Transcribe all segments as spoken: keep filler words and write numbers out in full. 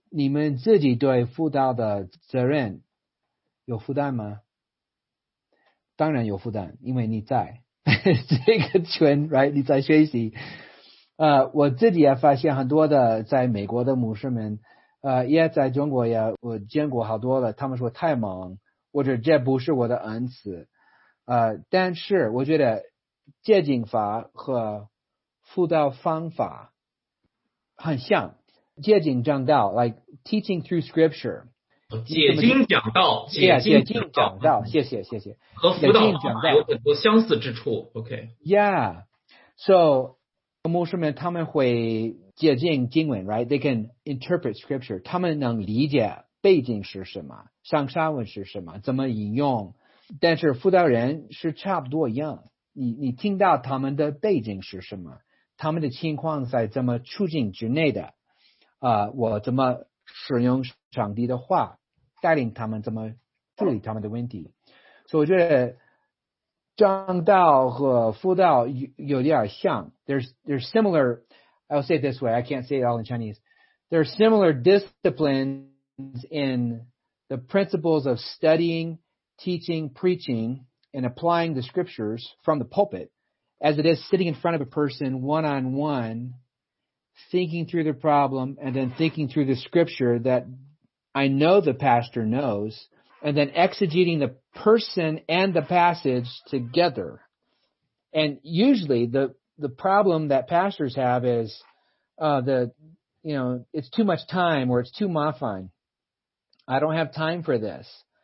你们自己对辅导的责任有负担吗？当然有负担，因为你在这个群 right 你在学习。呃，我自己也发现很多的在美国的牧师们，呃，也在中国也我见过好多了，他们说太忙，或者这不是我的恩赐。呃，但是我觉得借镜法和辅导方法很像，借镜讲道 like teaching through scripture。 解经讲道，解经讲道，讲道，谢谢谢谢。 和辅导方法有很多相似之处。OK。 Yeah, so 牧师们他们会解经经文 ，right? They can interpret scripture. 他们能理解背景是什么，上下文是什么，怎么引用。但是辅导人是差不多一样，你你听到他们的背景是什么，他们的情况在怎么处境之内的，啊、呃，我怎么使用上帝的话，带领他们怎么处理他们的问题。所以我觉得讲道和辅导有有点像。There's there's similar. I'll say it this way. I can't say it all in Chinese. There are similar disciplines in the principles of studying, teaching, preaching, and applying the scriptures from the pulpit, as it is sitting in front of a person one-on-one, thinking through the problem, and then thinking through the scripture that I know the pastor knows, and then exegeting the person and the passage together. And usually the, the problem that pastors have is, uh, the, you know, it's too much time or it's too mafan. I don't have time for this.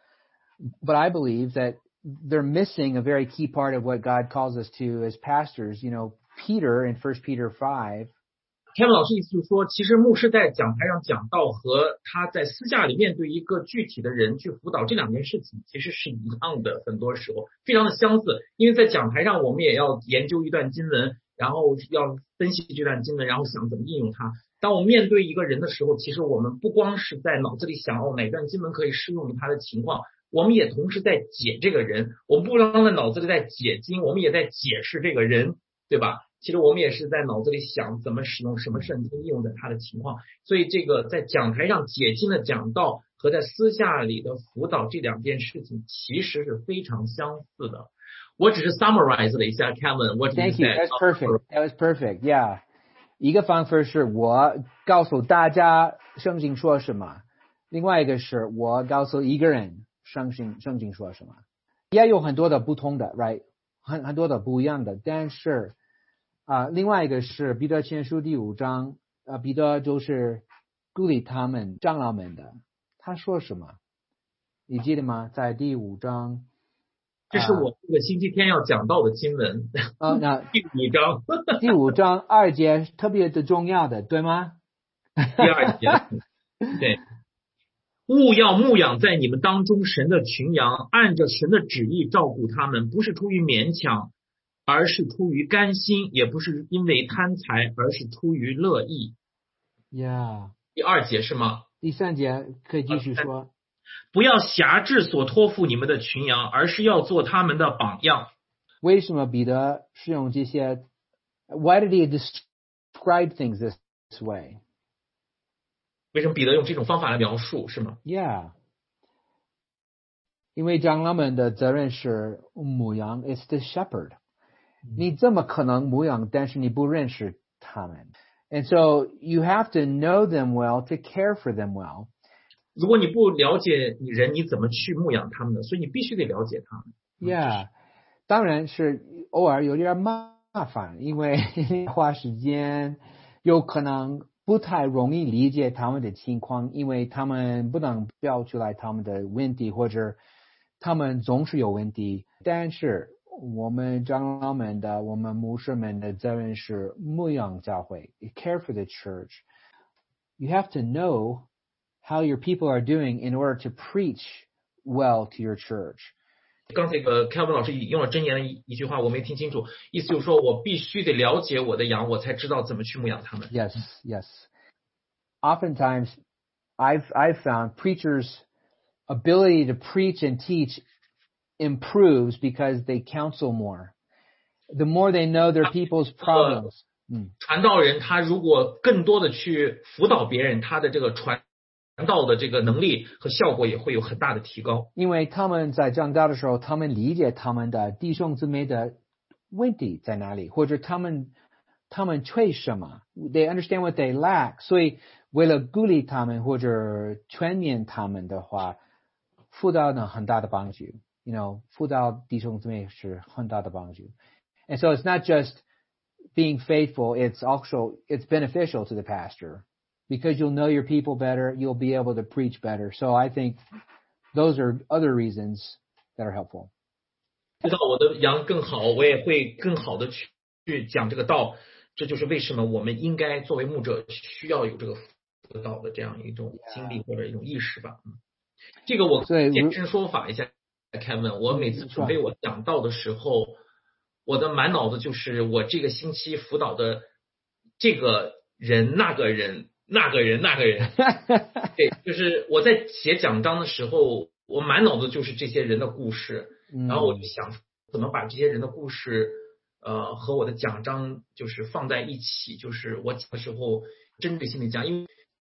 But I believe that they're missing a very key part of what God calls us to as pastors. You know, Peter in First Peter five, Kevin 老师意思就是说，其实牧师在讲台上讲道和他在私下里面对一个具体的人去辅导这两件事情其实是一样的，很多时候非常的相似。因为在讲台上我们也要研究一段经文，然后要分析这段经文，然后想怎么应用它。当我们面对一个人的时候，其实我们不光是在脑子里想哦哪段经文可以适用于他的情况，我们也同时在解这个人。我们不光在脑子里在解经，我们也在解释这个人，对吧？其实我们也是在脑子里想怎么使用什么圣经应用在他的情况，所以这个在讲台上解经的讲道和在私下里的辅导这两件事情其实是非常相似的。我只是 summarize 了一下 Kevin what Thank you. That's perfect. That was perfect. Yeah. 一个方法是我告诉大家圣经说什么，另外一个是我告诉一个人圣经圣经说什么，也有很多的不同的 right 很很多的不一样的，但是啊、呃，另外一个是彼得前书第五章，啊，彼得就是鼓励他们长老们的，他说什么？你记得吗？在第五章， 这是我这个星期天要讲到的经文啊、呃，那第五章， 第五章二节特别的重要的，对吗？ 第二节，对。务要牧养在你们当中神的群羊，按着神的旨意照顾他们，不是出于勉强，而是出于甘心，也不是因为贪财，而是出于乐意。 Yeah. 第二节是吗？ 第三节可以继续说。 不要辖制所托付你们的群羊，而是要做他们的榜样。 为什么彼得是用这些 Why did he describe things this way? 为什么彼得用这种方法来描述是吗？ Yeah. 因为长老们的责任是牧羊 It's the shepherd. 你怎么可能牧羊但是你不认识他们 And so you have to know them well to care for them well. 如果你不了解你人，你怎么去牧养他们呢？所以你必须得了解他们。 Yeah. 当然是偶尔有点麻烦，因为花时间有可能不太容易理解他们的情况，因为他们不能标出来他们的问题，或者他们总是有问题。但是我们长老们的，我们牧师们的责任是牧养教会 care for the church. You have to know how your people are doing in order to preach well to your church. 刚才这个 Kevin 老师用了箴言的一一句话，我没听清楚，意思就是说我必须得了解我的羊，我才知道怎么去牧养他们。 Yes, yes. Oftentimes, I've I've found preachers' ability to preach and teach improves because they counsel more. The more they know their people's problems. 传道人他如果更多的去辅导别人，他的这个传道的这个能力和效果也会有很大的提高。 因为他们在长大的时候，他们理解他们的弟兄姊妹的问题在哪里，或者他们他们缺什么 ，they understand what they lack。所以为了鼓励他们或者劝勉他们的话，辅导呢很大的帮助。You know， 辅导弟兄姊妹是很大的帮助。And so it's not just being faithful; it's also it's beneficial to the pastor because you'll know your people better, you'll be able to preach better. So I think those are other reasons that are helpful. 知道我的羊更好，我也会更好的去去讲这个道。这就是为什么我们应该作为牧者需要有这个辅导的这样一种经历或者一种意识吧。这个我简身说法一下 ，Kevin。我每次准备我讲道的时候，我的满脑子就是我这个星期辅导的这个人、那个人、那个人、那个人。对，就是我在写讲章的时候，我满脑子就是这些人的故事。然后我就想怎么把这些人的故事，呃，和我的讲章就是放在一起，就是我讲的时候针对性的讲，因为